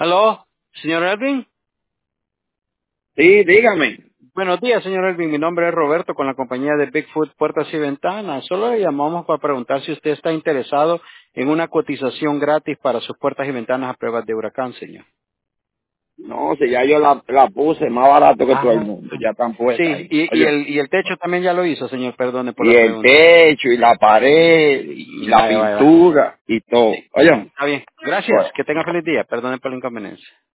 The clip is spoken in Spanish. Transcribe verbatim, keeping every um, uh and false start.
Aló, señor Elvin. Sí, dígame. Buenos días, señor Elvin. Mi nombre es Roberto con la compañía de Bigfoot Puertas y Ventanas. Solo le llamamos para preguntar si usted está interesado en una cotización gratis para sus puertas y ventanas a pruebas de huracán, señor. No, si ya yo la, la puse más barato que todo el Ah, mundo, ya están puestas sí, ahí. y, y, Oye, el, y el techo también ya lo hizo, señor. Perdone por y la el pregunta. techo, y la pared, y la Vaya, vaya, vaya. pintura, y todo. Sí, Oye, está bien. Gracias. bueno. Que tenga feliz día. Perdone por la inconveniencia.